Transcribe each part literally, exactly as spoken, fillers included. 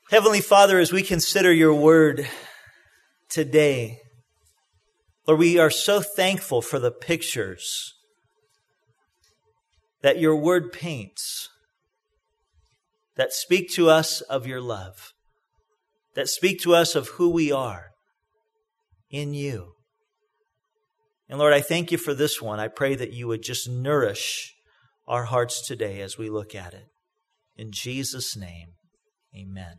Heavenly Father, as we consider your word today, Lord, we are so thankful for the pictures that your word paints that speak to us of your love, that speak to us of who we are in you. And Lord, I thank you for this one. I pray that you would just nourish our hearts today as we look at it. In Jesus' name, amen.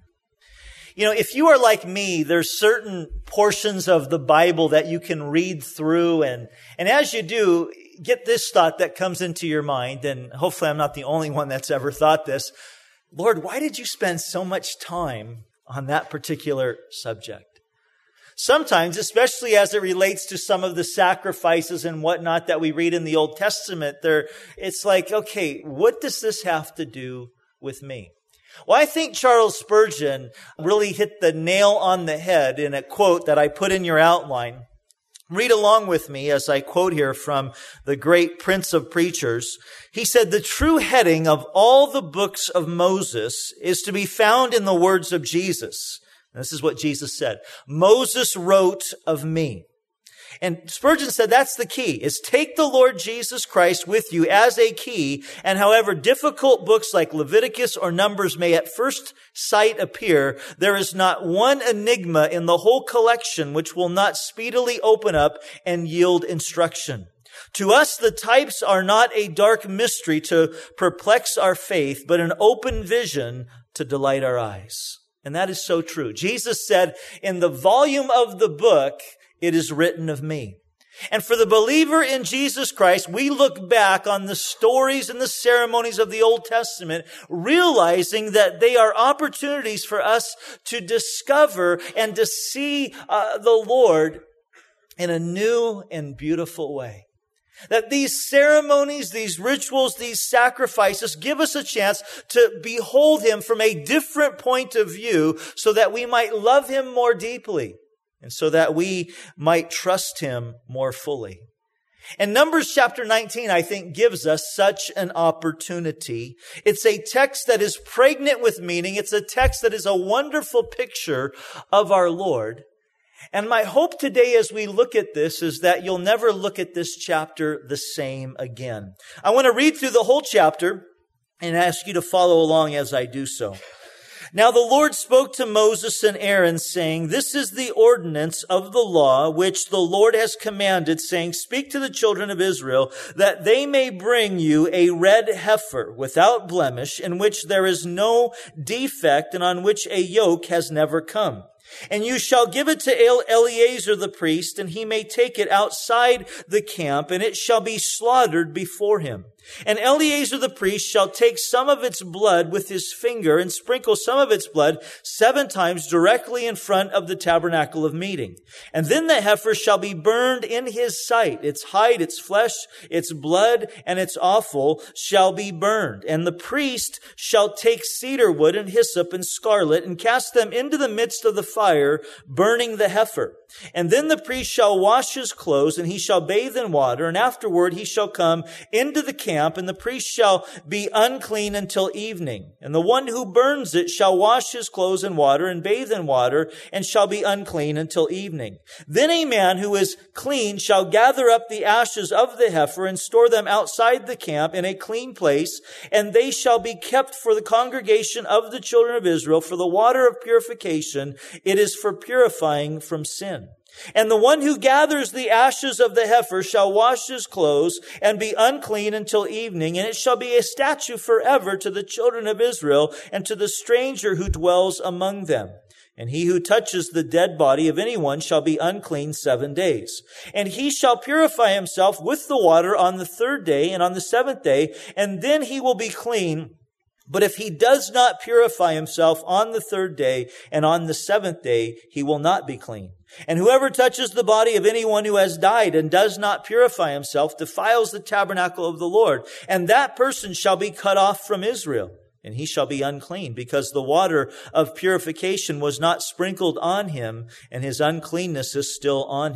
You know, if you are like me, there's certain portions of the Bible that you can read through. And, and as you do, get this thought that comes into your mind. And hopefully I'm not the only one that's ever thought this. Lord, why did you spend so much time on that particular subject? Sometimes, especially as it relates to some of the sacrifices and whatnot that we read in the Old Testament, there, it's like, okay, what does this have to do with me? Well, I think Charles Spurgeon really hit the nail on the head in a quote that I put in your outline. Read along with me as I quote here from the great Prince of Preachers. He said, "The true heading of all the books of Moses is to be found in the words of Jesus." And this is what Jesus said. "Moses wrote of me." And Spurgeon said that's the key, is take the Lord Jesus Christ with you as a key. And however difficult books like Leviticus or Numbers may at first sight appear, there is not one enigma in the whole collection which will not speedily open up and yield instruction. To us, the types are not a dark mystery to perplex our faith, but an open vision to delight our eyes. And that is so true. Jesus said, in the volume of the book, it is written of me. And for the believer in Jesus Christ, we look back on the stories and the ceremonies of the Old Testament, realizing that they are opportunities for us to discover and to see uh, the Lord in a new and beautiful way. That these ceremonies, these rituals, these sacrifices give us a chance to behold Him from a different point of view so that we might love Him more deeply and so that we might trust Him more fully. And Numbers chapter nineteen, I think, gives us such an opportunity. It's a text that is pregnant with meaning. It's a text that is a wonderful picture of our Lord. And my hope today as we look at this is that you'll never look at this chapter the same again. I want to read through the whole chapter and ask you to follow along as I do so. "Now the Lord spoke to Moses and Aaron, saying, 'This is the ordinance of the law which the Lord has commanded, saying, Speak to the children of Israel, that they may bring you a red heifer without blemish, in which there is no defect, and on which a yoke has never come. And you shall give it to Eleazar the priest, and he may take it outside the camp, and it shall be slaughtered before him. And Eleazar the priest shall take some of its blood with his finger and sprinkle some of its blood seven times directly in front of the tabernacle of meeting. And then the heifer shall be burned in his sight. Its hide, its flesh, its blood, and its offal shall be burned. And the priest shall take cedar wood and hyssop and scarlet and cast them into the midst of the fire, burning the heifer. And then the priest shall wash his clothes, and he shall bathe in water, and afterward he shall come into the camp, and the priest shall be unclean until evening. And the one who burns it shall wash his clothes in water and bathe in water, and shall be unclean until evening. Then a man who is clean shall gather up the ashes of the heifer and store them outside the camp in a clean place, and they shall be kept for the congregation of the children of Israel, for the water of purification. It is for purifying from sin. And the one who gathers the ashes of the heifer shall wash his clothes and be unclean until evening, and it shall be a statute forever to the children of Israel and to the stranger who dwells among them. And he who touches the dead body of anyone shall be unclean seven days. And he shall purify himself with the water on the third day and on the seventh day, and then he will be clean. But if he does not purify himself on the third day and on the seventh day, he will not be clean. And whoever touches the body of anyone who has died and does not purify himself defiles the tabernacle of the Lord. And that person shall be cut off from Israel. And he shall be unclean, because the water of purification was not sprinkled on him, and his uncleanness is still on him.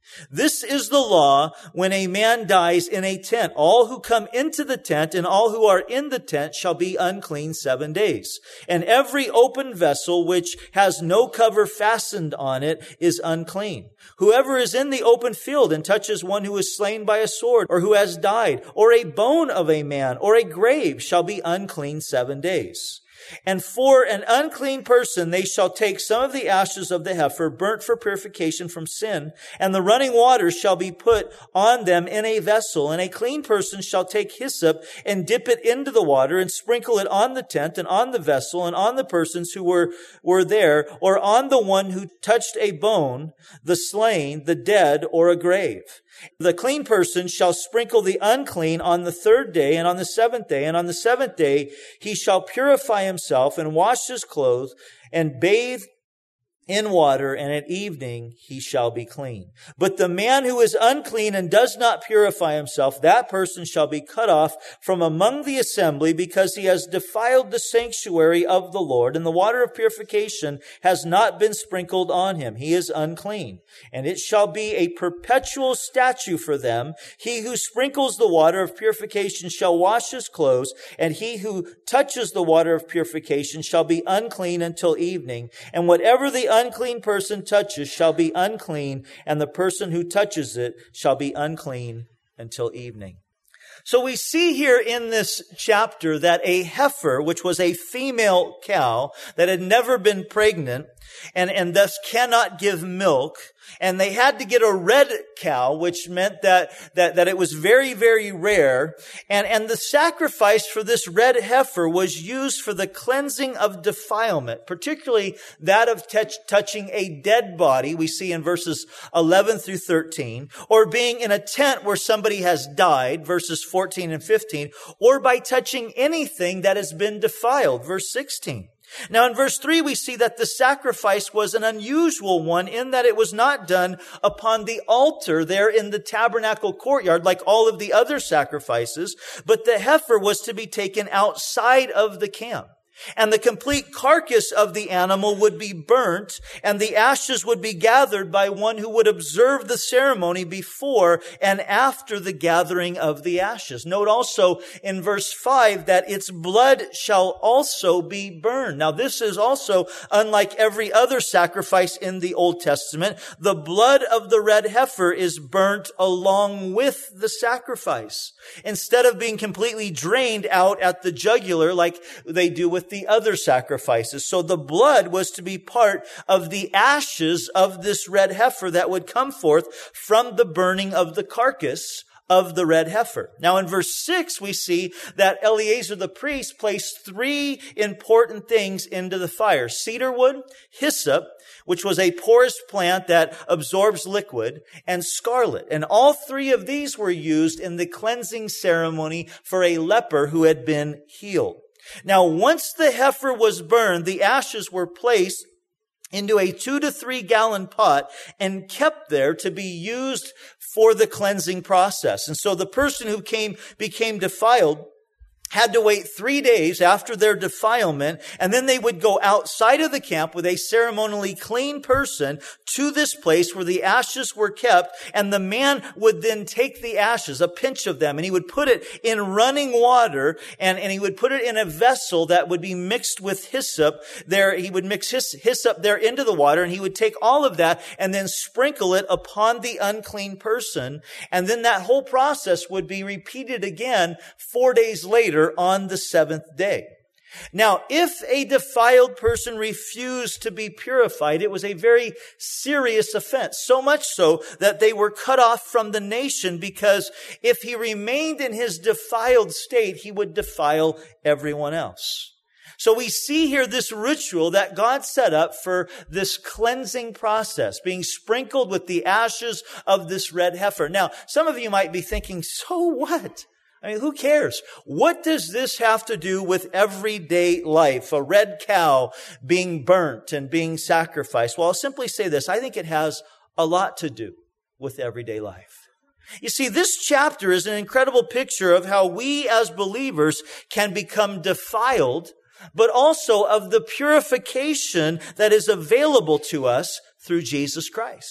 This is the law when a man dies in a tent. All who come into the tent and all who are in the tent shall be unclean seven days. And every open vessel which has no cover fastened on it is unclean. Whoever is in the open field and touches one who is slain by a sword or who has died, or a bone of a man or a grave, shall be unclean seven days. And for an unclean person, they shall take some of the ashes of the heifer, burnt for purification from sin, and the running water shall be put on them in a vessel. And a clean person shall take hyssop and dip it into the water and sprinkle it on the tent and on the vessel and on the persons who were, were there, or on the one who touched a bone, the slain, the dead, or a grave. The clean person shall sprinkle the unclean on the third day and on the seventh day. And on the seventh day he shall purify himself and wash his clothes and bathe in water, and at evening he shall be clean. But the man who is unclean and does not purify himself, that person shall be cut off from among the assembly, because he has defiled the sanctuary of the Lord, and the water of purification has not been sprinkled on him. He is unclean. And it shall be a perpetual statute for them. He who sprinkles the water of purification shall wash his clothes, and he who touches the water of purification shall be unclean until evening. And whatever the unclean person touches shall be unclean, and the person who touches it shall be unclean until evening. So we see here in this chapter that a heifer, which was a female cow that had never been pregnant and, and thus cannot give milk, and they had to get a red cow, which meant that, that, that it was very, very rare. And, and the sacrifice for this red heifer was used for the cleansing of defilement, particularly that of touch, touching a dead body, we see in verses eleven through thirteen, or being in a tent where somebody has died, verses fourteen and fifteen, or by touching anything that has been defiled, verse sixteen. Now in verse three, we see that the sacrifice was an unusual one in that it was not done upon the altar there in the tabernacle courtyard like all of the other sacrifices, but the heifer was to be taken outside of the camp. And the complete carcass of the animal would be burnt, and the ashes would be gathered by one who would observe the ceremony before and after the gathering of the ashes. Note also in verse five that its blood shall also be burned. Now this is also unlike every other sacrifice in the Old Testament. The blood of the red heifer is burnt along with the sacrifice, instead of being completely drained out at the jugular like they do with the other sacrifices. So the blood was to be part of the ashes of this red heifer that would come forth from the burning of the carcass of the red heifer. Now in verse six, we see that Eleazar the priest placed three important things into the fire: cedar wood, hyssop, which was a porous plant that absorbs liquid, and scarlet. And all three of these were used in the cleansing ceremony for a leper who had been healed. Now, once the heifer was burned, the ashes were placed into a two to three gallon pot and kept there to be used for the cleansing process. And so the person who came, became defiled had to wait three days after their defilement, and then they would go outside of the camp with a ceremonially clean person to this place where the ashes were kept, and the man would then take the ashes, a pinch of them, and he would put it in running water, and, and he would put it in a vessel that would be mixed with hyssop. There, he would mix his hyssop there into the water, and he would take all of that and then sprinkle it upon the unclean person, and then that whole process would be repeated again four days later on the seventh day. Now, if a defiled person refused to be purified, it was a very serious offense, so much so that they were cut off from the nation, because if he remained in his defiled state, he would defile everyone else. So we see here this ritual that God set up for this cleansing process, being sprinkled with the ashes of this red heifer. Now, some of you might be thinking, so what? I mean, who cares? What does this have to do with everyday life? A red cow being burnt and being sacrificed? Well, I'll simply say this. I think it has a lot to do with everyday life. You see, this chapter is an incredible picture of how we as believers can become defiled, but also of the purification that is available to us through Jesus Christ.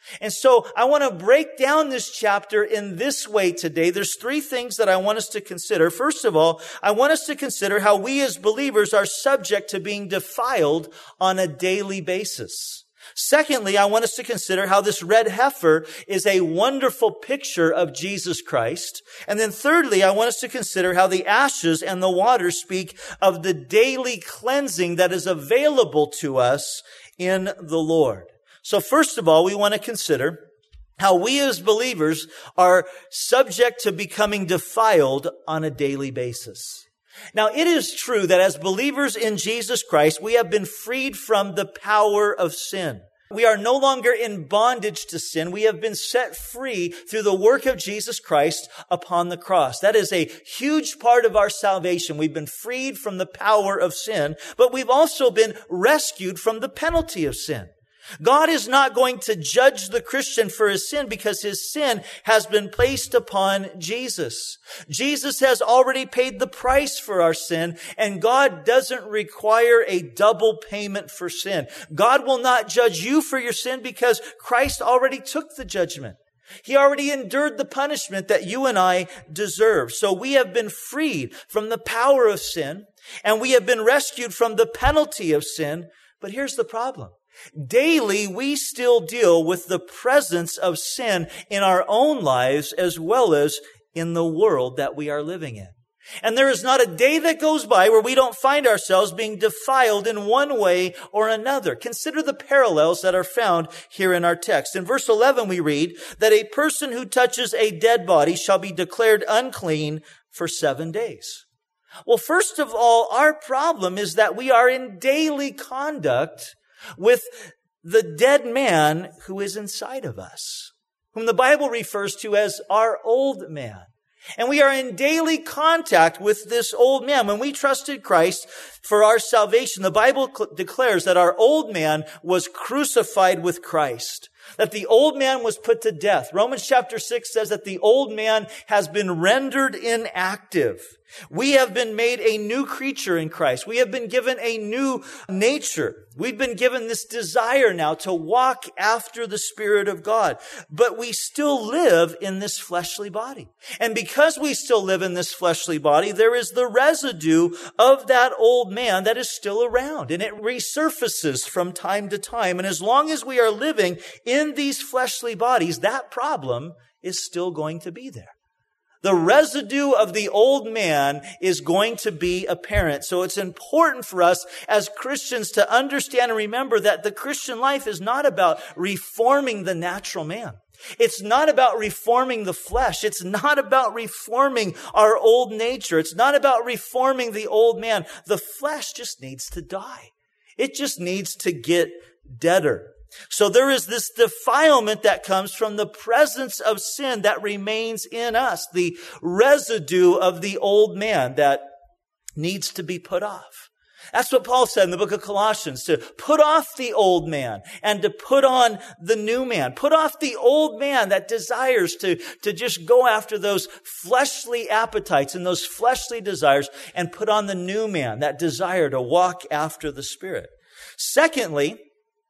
And so I want to break down this chapter in this way today. There's three things that I want us to consider. First of all, I want us to consider how we as believers are subject to being defiled on a daily basis. Secondly, I want us to consider how this red heifer is a wonderful picture of Jesus Christ. And then thirdly, I want us to consider how the ashes and the water speak of the daily cleansing that is available to us in the Lord. So first of all, we want to consider how we as believers are subject to becoming defiled on a daily basis. Now, it is true that as believers in Jesus Christ, we have been freed from the power of sin. We are no longer in bondage to sin. We have been set free through the work of Jesus Christ upon the cross. That is a huge part of our salvation. We've been freed from the power of sin, but we've also been rescued from the penalty of sin. God is not going to judge the Christian for his sin because his sin has been placed upon Jesus. Jesus has already paid the price for our sin, and God doesn't require a double payment for sin. God will not judge you for your sin because Christ already took the judgment. He already endured the punishment that you and I deserve. So we have been freed from the power of sin, and we have been rescued from the penalty of sin. But here's the problem. Daily, we still deal with the presence of sin in our own lives as well as in the world that we are living in. And there is not a day that goes by where we don't find ourselves being defiled in one way or another. Consider the parallels that are found here in our text. In verse eleven, we read that a person who touches a dead body shall be declared unclean for seven days. Well, first of all, our problem is that we are in daily contact with the dead man who is inside of us, whom the Bible refers to as our old man. And we are in daily contact with this old man. When we trusted Christ for our salvation, the Bible cl- declares that our old man was crucified with Christ, that the old man was put to death. Romans chapter six says that the old man has been rendered inactive. We have been made a new creature in Christ. We have been given a new nature. We've been given this desire now to walk after the Spirit of God. But we still live in this fleshly body. And because we still live in this fleshly body, there is the residue of that old man that is still around. And it resurfaces from time to time. And as long as we are living in these fleshly bodies, that problem is still going to be there. The residue of the old man is going to be apparent. So it's important for us as Christians to understand and remember that the Christian life is not about reforming the natural man. It's not about reforming the flesh. It's not about reforming our old nature. It's not about reforming the old man. The flesh just needs to die. It just needs to get deader. So there is this defilement that comes from the presence of sin that remains in us, the residue of the old man that needs to be put off. That's what Paul said in the book of Colossians, to put off the old man and to put on the new man. Put off the old man that desires to, to just go after those fleshly appetites and those fleshly desires, and put on the new man, that desire to walk after the Spirit. Secondly,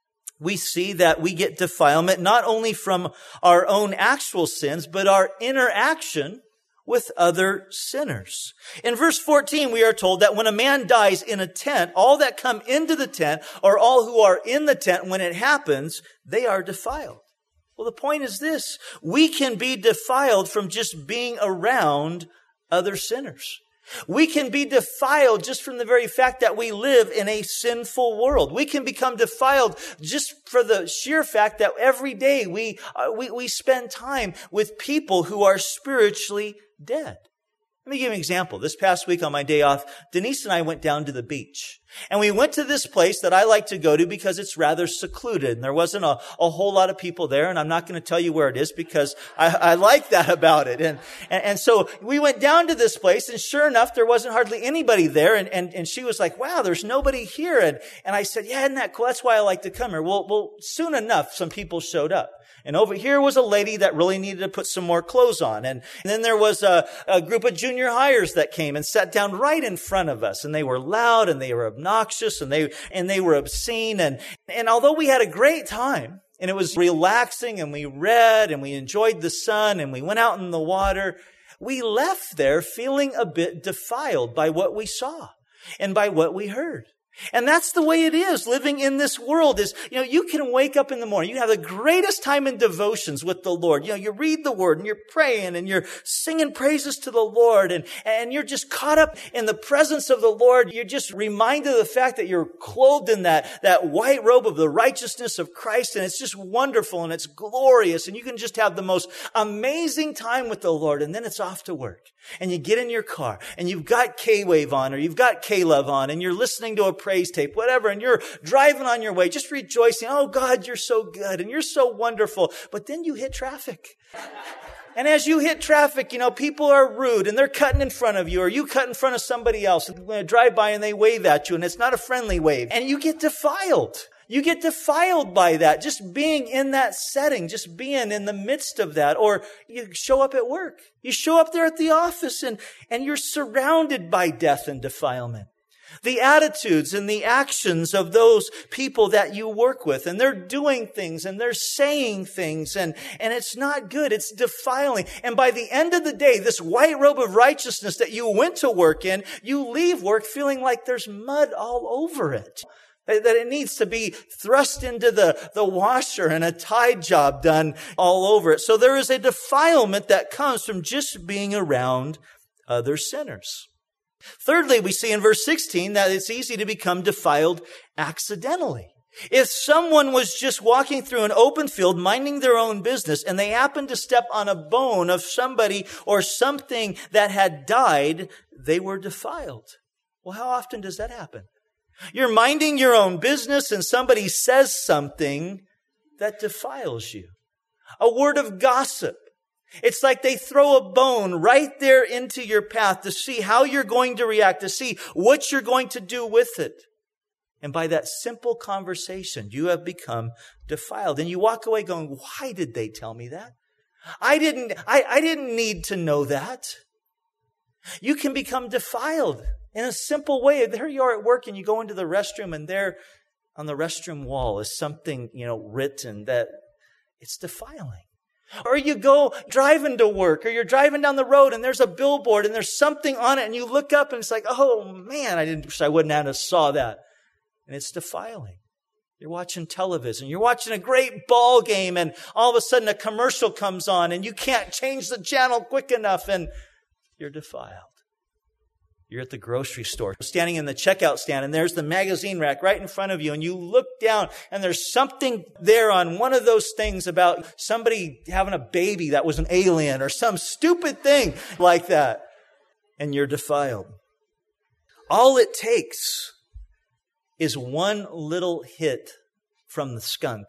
we see that we get defilement not only from our own actual sins, but our interaction with other sinners. In verse fourteen, we are told that when a man dies in a tent, all that come into the tent, or all who are in the tent when it happens, they are defiled. Well, the point is this: we can be defiled from just being around other sinners. We can be defiled just from the very fact that we live in a sinful world. We can become defiled just for the sheer fact that every day we, uh, we, we spend time with people who are spiritually dead. Let me give you an example. This past week on my day off, Denise and I went down to the beach. And we went to this place that I like to go to because it's rather secluded. And there wasn't a, a whole lot of people there. And I'm not going to tell you where it is because I, I like that about it. And, and, and so we went down to this place, and sure enough, there wasn't hardly anybody there. And, and, and she was like, wow, there's nobody here. And, and I said, yeah, isn't that cool? That's why I like to come here. Well, well, soon enough, some people showed up. And over here was a lady that really needed to put some more clothes on. And, and then there was a, a group of junior hires that came and sat down right in front of us. And they were loud and they were obnoxious and they, and they were obscene. And, and although we had a great time, and it was relaxing, and we read, and we enjoyed the sun, and we went out in the water, we left there feeling a bit defiled by what we saw and by what we heard. And that's the way it is living in this world is, you know, you can wake up in the morning. You have the greatest time in devotions with the Lord. You know, you read the word and you're praying and you're singing praises to the Lord and, and you're just caught up in the presence of the Lord. You're just reminded of the fact that you're clothed in that, that white robe of the righteousness of Christ. And it's just wonderful and it's glorious. And you can just have the most amazing time with the Lord. And then it's off to work. And you get in your car and you've got K-Wave on or you've got K-Love on and you're listening to a praise tape, whatever, and you're driving on your way, just rejoicing. Oh, God, you're so good and you're so wonderful. But then you hit traffic. And as you hit traffic, you know, people are rude and they're cutting in front of you or you cut in front of somebody else and they drive by and they wave at you and it's not a friendly wave. And you get defiled. You get defiled by that, just being in that setting, just being in the midst of that. Or you show up at work. You show up there at the office and, and you're surrounded by death and defilement. The attitudes and the actions of those people that you work with, and they're doing things and they're saying things and, and it's not good. It's defiling. And by the end of the day, this white robe of righteousness that you went to work in, you leave work feeling like there's mud all over it. That it needs to be thrust into the, the washer and a Tide job done all over it. So there is a defilement that comes from just being around other sinners. Thirdly, we see in verse sixteen that it's easy to become defiled accidentally. If someone was just walking through an open field, minding their own business, and they happened to step on a bone of somebody or something that had died, they were defiled. Well, how often does that happen? You're minding your own business and somebody says something that defiles you. A word of gossip. It's like they throw a bone right there into your path to see how you're going to react, to see what you're going to do with it. And by that simple conversation, you have become defiled. And you walk away going, why did they tell me that? I didn't, I, I didn't need to know that. You can become defiled. In a simple way, there you are at work and you go into the restroom and there on the restroom wall is something, you know, written that it's defiling. Or you go driving to work or you're driving down the road and there's a billboard and there's something on it and you look up and it's like, oh man, I didn't wish I wouldn't have saw that. And it's defiling. You're watching television. You're watching a great ball game and all of a sudden a commercial comes on and you can't change the channel quick enough and you're defiled. You're at the grocery store, standing in the checkout stand, and there's the magazine rack right in front of you, and you look down, and there's something there on one of those things about somebody having a baby that was an alien, or some stupid thing like that, and you're defiled. All it takes is one little hit from the skunk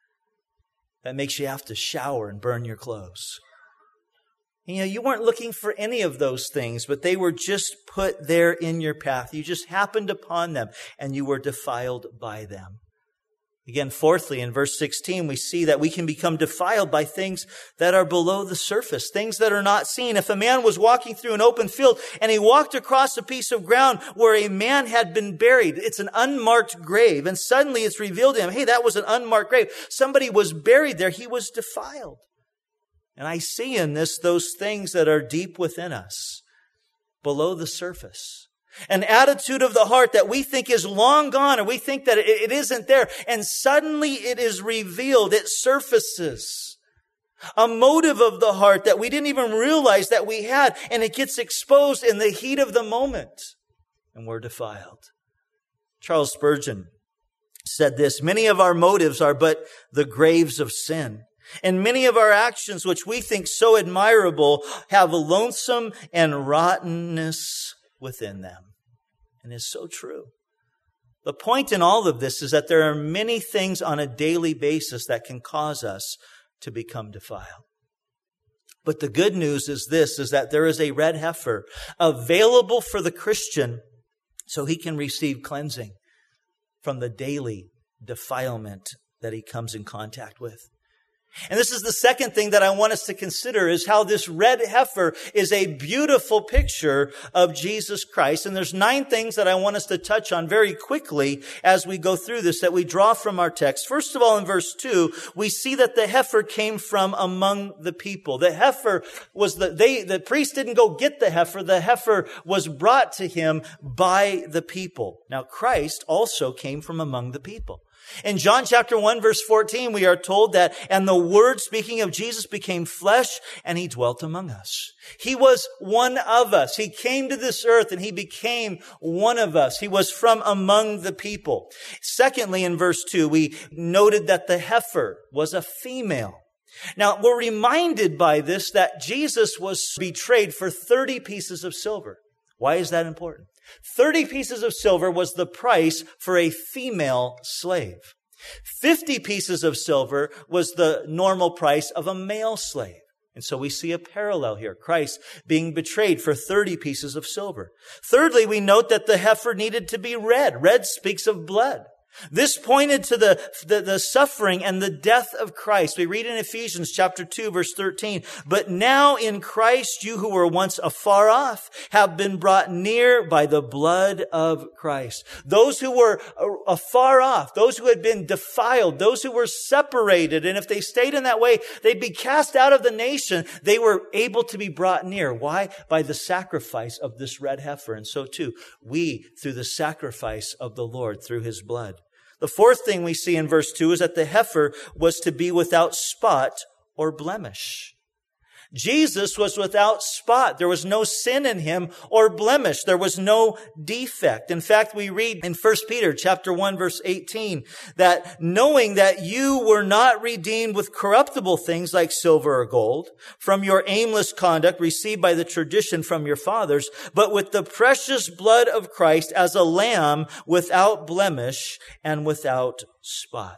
that makes you have to shower and burn your clothes. You know, you weren't looking for any of those things, but they were just put there in your path. You just happened upon them and you were defiled by them. Again, fourthly, in verse sixteen, we see that we can become defiled by things that are below the surface, things that are not seen. If a man was walking through an open field and he walked across a piece of ground where a man had been buried, it's an unmarked grave, and suddenly it's revealed to him, hey, that was an unmarked grave. Somebody was buried there. He was defiled. And I see in this those things that are deep within us, below the surface. An attitude of the heart that we think is long gone, or we think that it isn't there. And suddenly it is revealed, it surfaces. A motive of the heart that we didn't even realize that we had, and it gets exposed in the heat of the moment. And we're defiled. Charles Spurgeon said this, many of our motives are but the graves of sin. And many of our actions, which we think so admirable, have loathsome and rottenness within them. And it's so true. The point in all of this is that there are many things on a daily basis that can cause us to become defiled. But the good news is this, is that there is a red heifer available for the Christian so he can receive cleansing from the daily defilement that he comes in contact with. And this is the second thing that I want us to consider, is how this red heifer is a beautiful picture of Jesus Christ. And there's nine things that I want us to touch on very quickly as we go through this that we draw from our text. First of all, in verse two, we see that the heifer came from among the people. The heifer was the, they, the priest didn't go get the heifer. The heifer was brought to him by the people. Now, Christ also came from among the people. In John chapter one, verse fourteen, we are told that, and the Word, speaking of Jesus, became flesh, and he dwelt among us. He was one of us. He came to this earth, and he became one of us. He was from among the people. Secondly, in verse two, we noted that the heifer was a female. Now, we're reminded by this that Jesus was betrayed for thirty pieces of silver. Why is that important? thirty pieces of silver was the price for a female slave. fifty pieces of silver was the normal price of a male slave. And so we see a parallel here. Christ being betrayed for thirty pieces of silver. Thirdly, we note that the heifer needed to be red. Red speaks of blood. This pointed to the, the, the suffering and the death of Christ. We read in Ephesians chapter two, verse thirteen, but now in Christ, you who were once afar off have been brought near by the blood of Christ. Those who were afar off, those who had been defiled, those who were separated, and if they stayed in that way, they'd be cast out of the nation. They were able to be brought near. Why? By the sacrifice of this red heifer. And so too, we, through the sacrifice of the Lord, through his blood. The fourth thing we see in verse two is that the heifer was to be without spot or blemish. Jesus was without spot. There was no sin in him or blemish. There was no defect. In fact, we read in First Peter chapter one, verse eighteen, that knowing that you were not redeemed with corruptible things like silver or gold from your aimless conduct received by the tradition from your fathers, but with the precious blood of Christ as a lamb without blemish and without spot.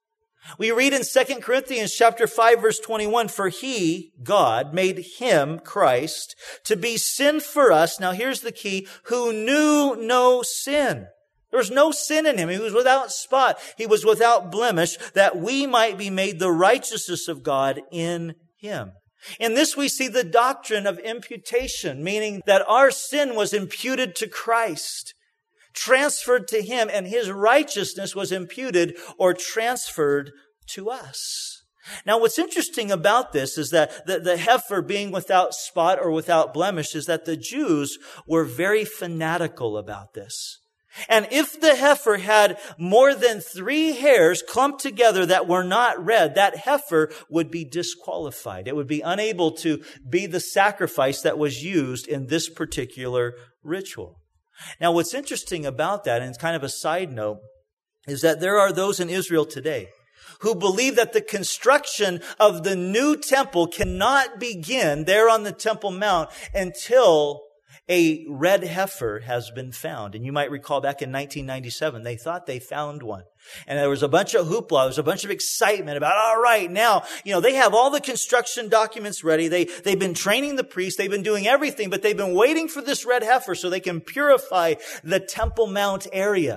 We read in Second Corinthians chapter five, verse twenty-one, for he, God, made him, Christ, to be sin for us. Now here's the key, who knew no sin. There was no sin in him. He was without spot. He was without blemish, that we might be made the righteousness of God in him. In this we see the doctrine of imputation, meaning that our sin was imputed to Christ, transferred to him, and his righteousness was imputed or transferred to us. Now, what's interesting about this is that the, the heifer being without spot or without blemish is that the Jews were very fanatical about this. And if the heifer had more than three hairs clumped together that were not red, that heifer would be disqualified. It would be unable to be the sacrifice that was used in this particular ritual. Now, what's interesting about that, and it's kind of a side note, is that there are those in Israel today who believe that the construction of the new temple cannot begin there on the Temple Mount until a red heifer has been found. And you might recall back in nineteen ninety-seven, they thought they found one. And there was a bunch of hoopla, there was a bunch of excitement about, all right, now, you know, they have all the construction documents ready. They, they've been training the priests. They've been doing everything, but they've been waiting for this red heifer so they can purify the Temple Mount area.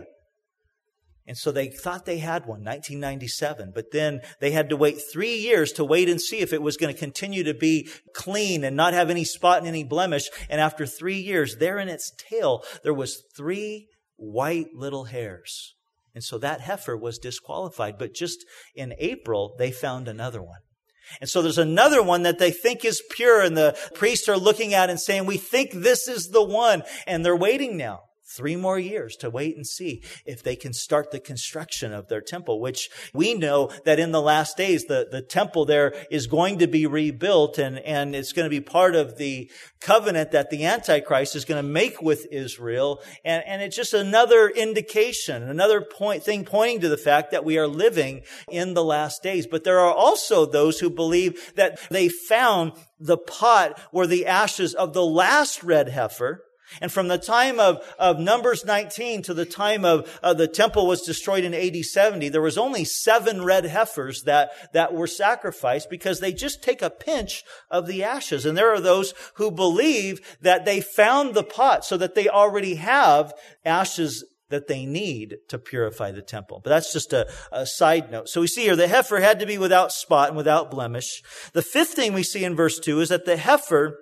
And so they thought they had one, nineteen ninety-seven, but then they had to wait three years to wait and see if it was going to continue to be clean and not have any spot and any blemish. And after three years, there in its tail, there was three white little hairs. And so that heifer was disqualified. But just in April, they found another one. And so there's another one that they think is pure, and the priests are looking at and saying, we think this is the one. And they're waiting now three more years to wait and see if they can start the construction of their temple, which we know that in the last days, the, the temple there is going to be rebuilt, and, and it's going to be part of the covenant that the Antichrist is going to make with Israel. And, and it's just another indication, another point thing pointing to the fact that we are living in the last days. But there are also those who believe that they found the pot where the ashes of the last red heifer, and from the time of, of Numbers nineteen to the time of uh, the temple was destroyed in A D seventy, there was only seven red heifers that, that were sacrificed, because they just take a pinch of the ashes. And there are those who believe that they found the pot so that they already have ashes that they need to purify the temple. But that's just a, a side note. So we see here the heifer had to be without spot and without blemish. The fifth thing we see in verse two is that the heifer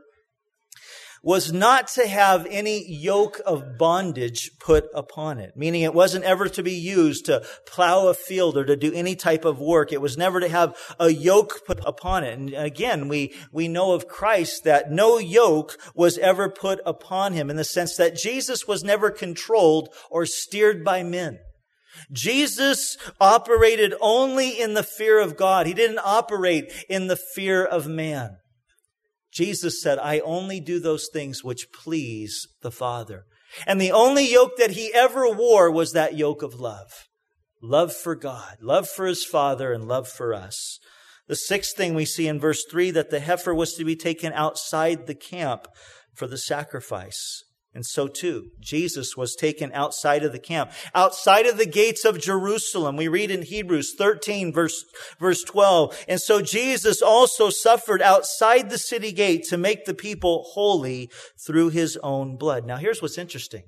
was not to have any yoke of bondage put upon it, meaning it wasn't ever to be used to plow a field or to do any type of work. It was never to have a yoke put upon it. And again, we, we know of Christ that no yoke was ever put upon him, in the sense that Jesus was never controlled or steered by men. Jesus operated only in the fear of God. He didn't operate in the fear of man. Jesus said, I only do those things which please the Father. And the only yoke that he ever wore was that yoke of love. Love for God, love for his Father, and love for us. The sixth thing we see in verse three, that the heifer was to be taken outside the camp for the sacrifice. And so too, Jesus was taken outside of the camp, outside of the gates of Jerusalem. We read in Hebrews thirteen, verse, verse twelve. And so Jesus also suffered outside the city gate to make the people holy through his own blood. Now here's what's interesting.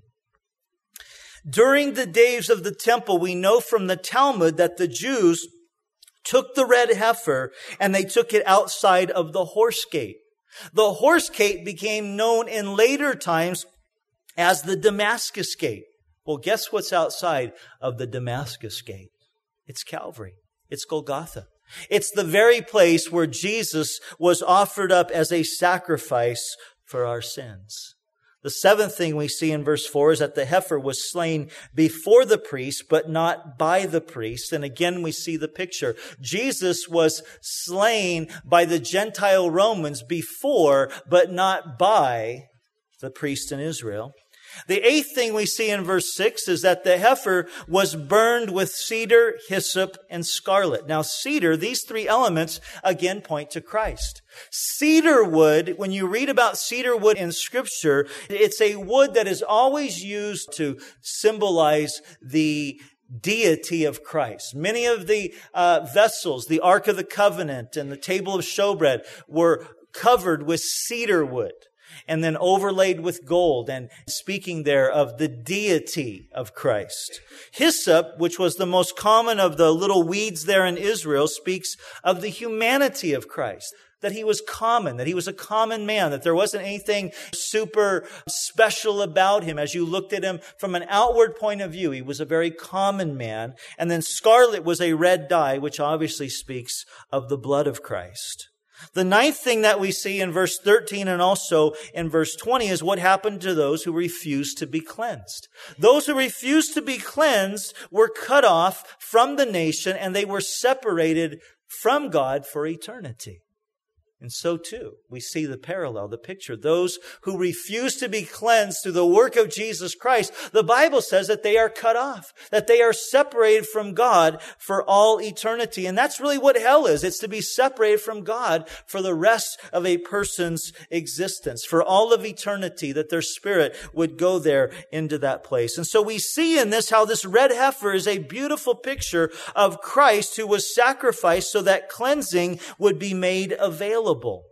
During the days of the temple, we know from the Talmud that the Jews took the red heifer and they took it outside of the horse gate. The horse gate became known in later times as the Damascus Gate. Well, guess what's outside of the Damascus Gate? It's Calvary. It's Golgotha. It's the very place where Jesus was offered up as a sacrifice for our sins. The seventh thing we see in verse four is that the heifer was slain before the priest, but not by the priest. And again, we see the picture. Jesus was slain by the Gentile Romans before, but not by the priest in Israel. The eighth thing we see in verse six is that the heifer was burned with cedar, hyssop, and scarlet. Now, cedar, these three elements, again, point to Christ. Cedar wood, when you read about cedar wood in Scripture, it's a wood that is always used to symbolize the deity of Christ. Many of the uh, vessels, the Ark of the Covenant and the table of showbread, were covered with cedar wood and then overlaid with gold, and speaking there of the deity of Christ. Hyssop, which was the most common of the little weeds there in Israel, speaks of the humanity of Christ, that he was common, that he was a common man, that there wasn't anything super special about him. As you looked at him from an outward point of view, he was a very common man. And then scarlet was a red dye, which obviously speaks of the blood of Christ. The ninth thing that we see in verse thirteen and also in verse twenty is what happened to those who refused to be cleansed. Those who refused to be cleansed were cut off from the nation, and they were separated from God for eternity. And so too, we see the parallel, the picture. Those who refuse to be cleansed through the work of Jesus Christ, the Bible says that they are cut off, that they are separated from God for all eternity. And that's really what hell is. It's to be separated from God for the rest of a person's existence, for all of eternity, that their spirit would go there into that place. And so we see in this how this red heifer is a beautiful picture of Christ, who was sacrificed so that cleansing would be made available.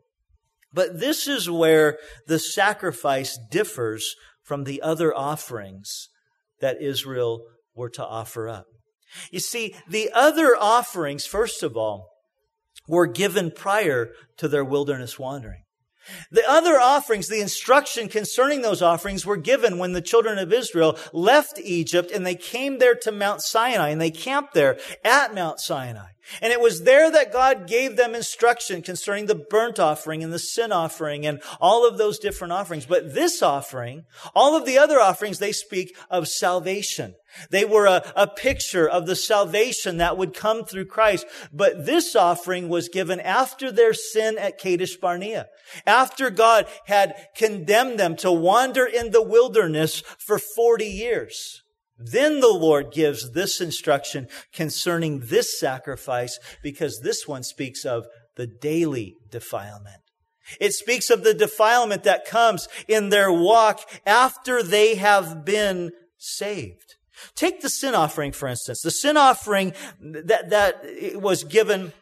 But this is where the sacrifice differs from the other offerings that Israel were to offer up. You see, the other offerings, first of all, were given prior to their wilderness wandering. The other offerings, the instruction concerning those offerings, were given when the children of Israel left Egypt and they came there to Mount Sinai, and they camped there at Mount Sinai. And it was there that God gave them instruction concerning the burnt offering and the sin offering and all of those different offerings. But this offering, all of the other offerings, they speak of salvation. They were a, a picture of the salvation that would come through Christ. But this offering was given after their sin at Kadesh Barnea, after God had condemned them to wander in the wilderness for forty years. Then the Lord gives this instruction concerning this sacrifice, because this one speaks of the daily defilement. It speaks of the defilement that comes in their walk after they have been saved. Take the sin offering, for instance. The sin offering that, that was given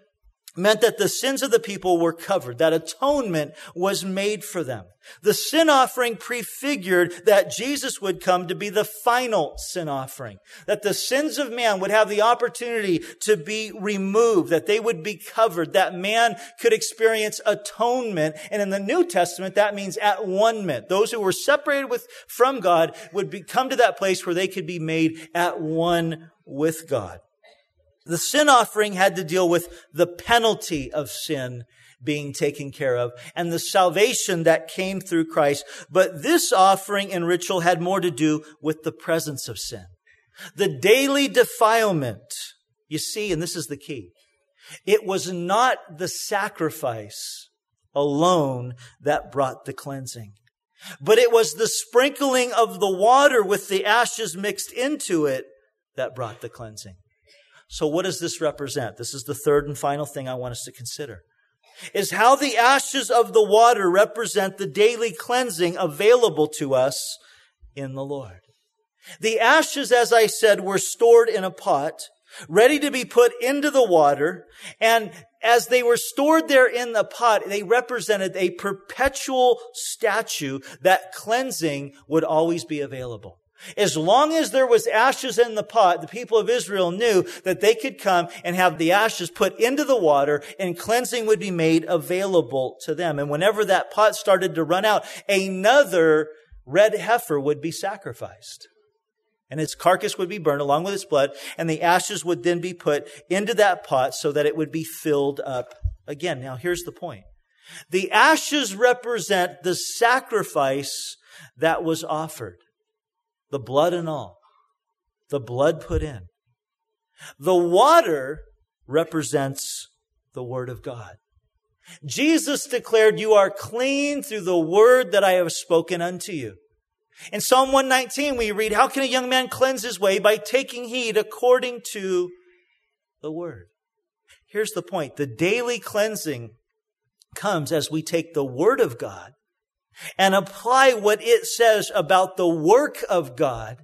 meant that the sins of the people were covered, that atonement was made for them. The sin offering prefigured that Jesus would come to be the final sin offering, that the sins of man would have the opportunity to be removed, that they would be covered, that man could experience atonement. And in the New Testament, that means at one-ment. Those who were separated with, from God would be, come to that place where they could be made at one with God. The sin offering had to deal with the penalty of sin being taken care of and the salvation that came through Christ. But this offering and ritual had more to do with the presence of sin. The daily defilement, you see, and this is the key, it was not the sacrifice alone that brought the cleansing, but it was the sprinkling of the water with the ashes mixed into it that brought the cleansing. So what does this represent? This is the third and final thing I want us to consider, is how the ashes of the water represent the daily cleansing available to us in the Lord. The ashes, as I said, were stored in a pot, ready to be put into the water, and as they were stored there in the pot, they represented a perpetual statue that cleansing would always be available. As long as there was ashes in the pot, the people of Israel knew that they could come and have the ashes put into the water and cleansing would be made available to them. And whenever that pot started to run out, another red heifer would be sacrificed. And its carcass would be burned along with its blood, and the ashes would then be put into that pot so that it would be filled up again. Now, here's the point. The ashes represent the sacrifice that was offered. The blood and all. The blood put in. The water represents the Word of God. Jesus declared, "You are clean through the word that I have spoken unto you." In Psalm one nineteen, we read, "How can a young man cleanse his way? By taking heed according to the word." Here's the point. The daily cleansing comes as we take the Word of God and apply what it says about the work of God,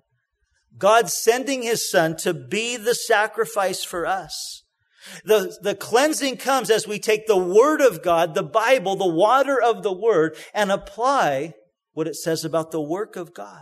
God sending His Son to be the sacrifice for us. The, the cleansing comes as we take the Word of God, the Bible, the water of the Word, and apply what it says about the work of God.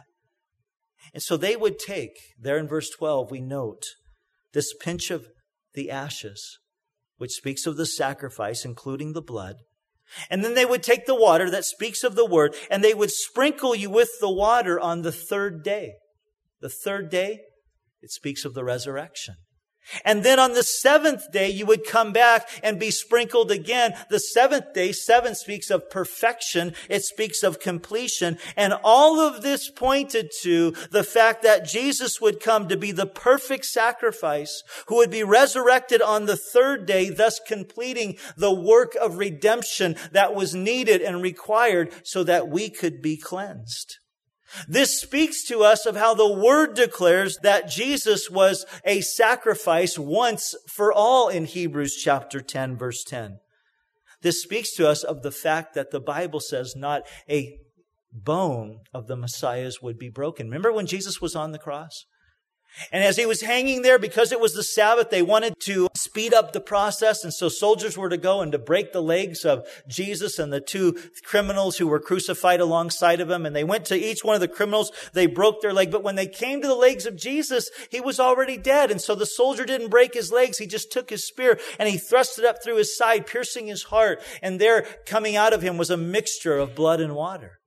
And so they would take, there in verse twelve, we note this pinch of the ashes, which speaks of the sacrifice, including the blood. And then they would take the water that speaks of the word, and they would sprinkle you with the water on the third day. The third day, it speaks of the resurrection. And then on the seventh day, you would come back and be sprinkled again. The seventh day, seven speaks of perfection. It speaks of completion. And all of this pointed to the fact that Jesus would come to be the perfect sacrifice who would be resurrected on the third day, thus completing the work of redemption that was needed and required so that we could be cleansed. This speaks to us of how the Word declares that Jesus was a sacrifice once for all in Hebrews chapter ten, verse ten. This speaks to us of the fact that the Bible says not a bone of the Messiah's would be broken. Remember when Jesus was on the cross? And as He was hanging there, because it was the Sabbath, they wanted to speed up the process. And so soldiers were to go and to break the legs of Jesus and the two criminals who were crucified alongside of Him. And they went to each one of the criminals. They broke their leg. But when they came to the legs of Jesus, He was already dead. And so the soldier didn't break his legs. He just took his spear and he thrust it up through his side, piercing his heart. And there coming out of him was a mixture of blood and water.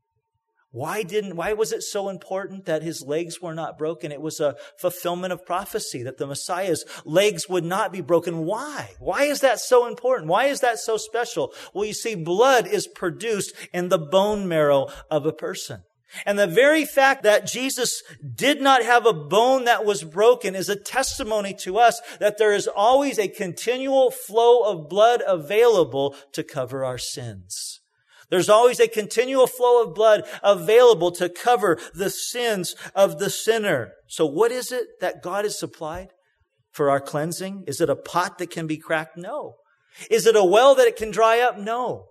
Why didn't, why was it so important that His legs were not broken? It was a fulfillment of prophecy that the Messiah's legs would not be broken. Why? Why is that so important? Why is that so special? Well, you see, blood is produced in the bone marrow of a person. And the very fact that Jesus did not have a bone that was broken is a testimony to us that there is always a continual flow of blood available to cover our sins. There's always a continual flow of blood available to cover the sins of the sinner. So what is it that God has supplied for our cleansing? Is it a pot that can be cracked? No. Is it a well that it can dry up? No.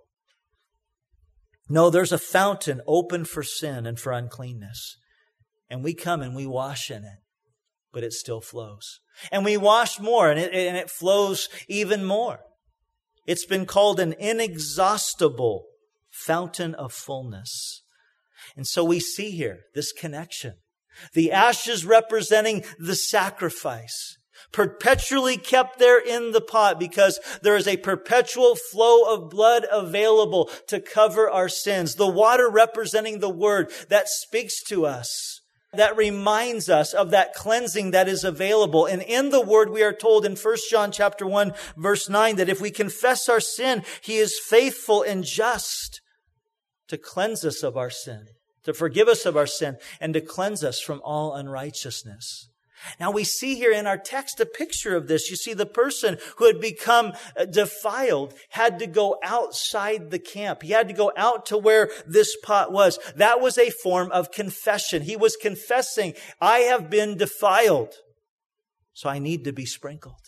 No, there's a fountain open for sin and for uncleanness. And we come and we wash in it, but it still flows. And we wash more and it, and it flows even more. It's been called an inexhaustible fountain of fullness. And so we see here this connection. The ashes representing the sacrifice, perpetually kept there in the pot because there is a perpetual flow of blood available to cover our sins. The water representing the word that speaks to us, that reminds us of that cleansing that is available. And in the word we are told in First John chapter one, verse nine, that if we confess our sin, he is faithful and just to cleanse us of our sin, to forgive us of our sin, and to cleanse us from all unrighteousness. Now we see here in our text a picture of this. You see, the person who had become defiled had to go outside the camp. He had to go out to where this pot was. That was a form of confession. He was confessing, I have been defiled, so I need to be sprinkled.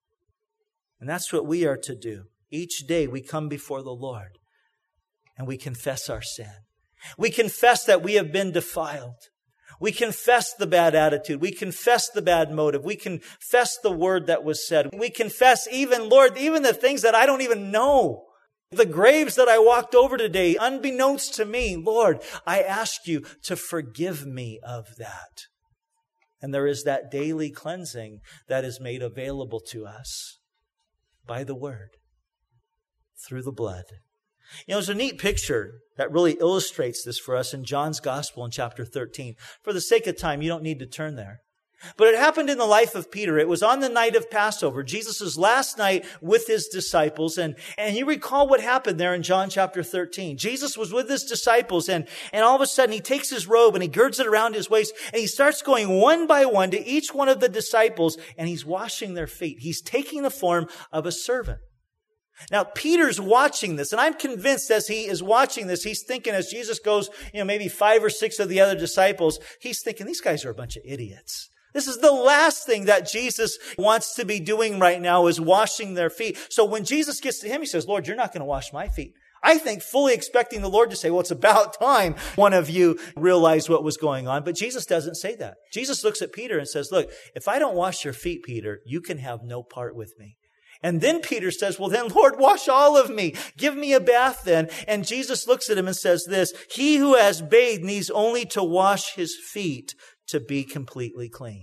And that's what we are to do. Each day we come before the Lord and we confess our sin. We confess that we have been defiled. We confess the bad attitude. We confess the bad motive. We confess the word that was said. We confess even, Lord, even the things that I don't even know. The graves that I walked over today, unbeknownst to me, Lord, I ask you to forgive me of that. And there is that daily cleansing that is made available to us by the word, through the blood. You know, there's a neat picture that really illustrates this for us in John's Gospel in chapter thirteen. For the sake of time, you don't need to turn there. But it happened in the life of Peter. It was on the night of Passover, Jesus' last night with his disciples. And, and you recall what happened there in John chapter thirteen. Jesus was with his disciples, and, and all of a sudden he takes his robe and he girds it around his waist, and he starts going one by one to each one of the disciples, and he's washing their feet. He's taking the form of a servant. Now, Peter's watching this, and I'm convinced as he is watching this, he's thinking as Jesus goes, you know, maybe five or six of the other disciples, he's thinking, these guys are a bunch of idiots. This is the last thing that Jesus wants to be doing right now, is washing their feet. So when Jesus gets to him, he says, Lord, you're not going to wash my feet. I think fully expecting the Lord to say, well, it's about time one of you realized what was going on. But Jesus doesn't say that. Jesus looks at Peter and says, look, if I don't wash your feet, Peter, you can have no part with me. And then Peter says, well, then, Lord, wash all of me. Give me a bath then. And Jesus looks at him and says this, he who has bathed needs only to wash his feet to be completely clean.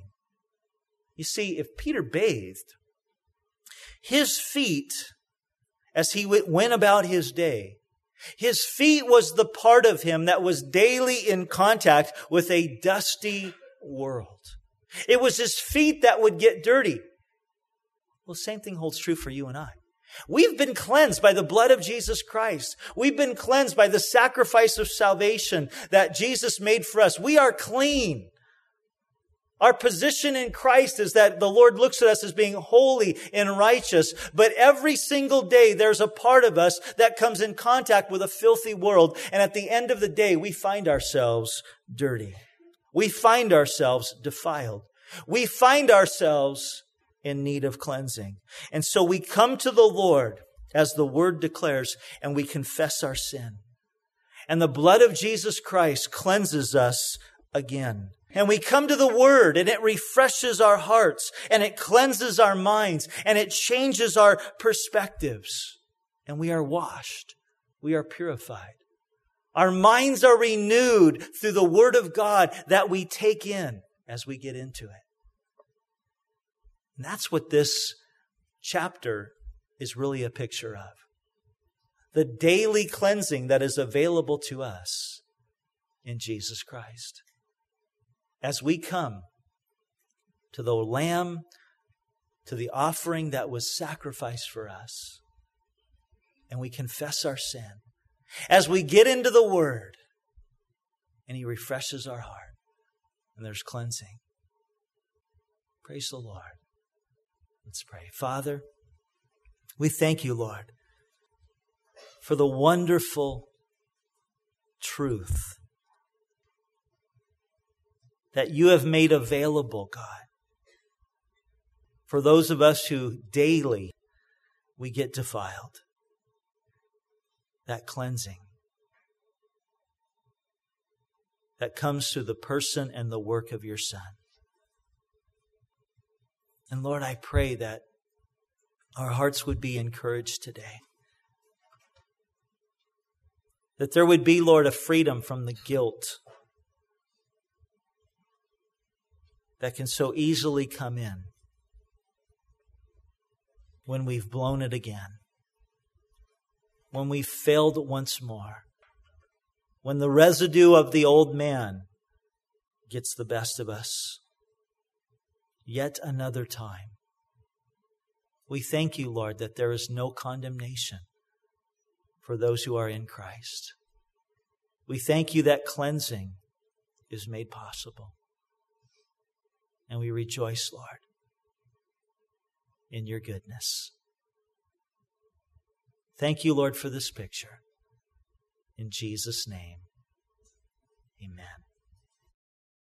You see, if Peter bathed, his feet, as he went about his day, his feet was the part of him that was daily in contact with a dusty world. It was his feet that would get dirty. Well, the same thing holds true for you and I. We've been cleansed by the blood of Jesus Christ. We've been cleansed by the sacrifice of salvation that Jesus made for us. We are clean. Our position in Christ is that the Lord looks at us as being holy and righteous. But every single day, there's a part of us that comes in contact with a filthy world. And at the end of the day, we find ourselves dirty. We find ourselves defiled. We find ourselves in need of cleansing. And so we come to the Lord, as the word declares, and we confess our sin. And the blood of Jesus Christ cleanses us again. And we come to the word, and it refreshes our hearts, and it cleanses our minds, and it changes our perspectives. And we are washed. We are purified. Our minds are renewed through the word of God that we take in as we get into it. And that's what this chapter is really a picture of. The daily cleansing that is available to us in Jesus Christ. As we come to the Lamb, to the offering that was sacrificed for us, and we confess our sin, as we get into the Word, and He refreshes our heart, and there's cleansing. Praise the Lord. Let's pray. Father, we thank you, Lord, for the wonderful truth that you have made available, God, for those of us who daily we get defiled. That cleansing that comes through the person and the work of your Son. And Lord, I pray that our hearts would be encouraged today. That there would be, Lord, a freedom from the guilt that can so easily come in when we've blown it again, when we've failed once more, when the residue of the old man gets the best of us yet another time. We thank you, Lord, that there is no condemnation for those who are in Christ. We thank you that cleansing is made possible. And we rejoice, Lord, in your goodness. Thank you, Lord, for this picture. In Jesus' name, amen.